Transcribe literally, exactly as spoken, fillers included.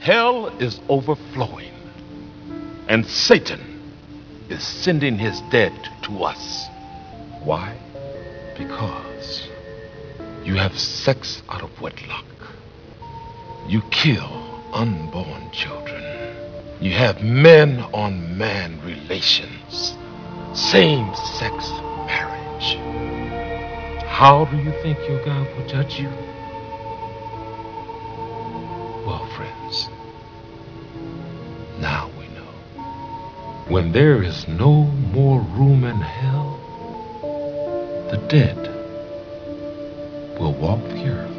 Hell is overflowing, and Satan is sending his dead to us. Why? Because you have sex out of wedlock. You kill unborn children. You have men on man relations. Same-sex marriage. How do you think your God will judge you? Well, friends, now we know. When there is no more room in hell, the dead will walk the earth.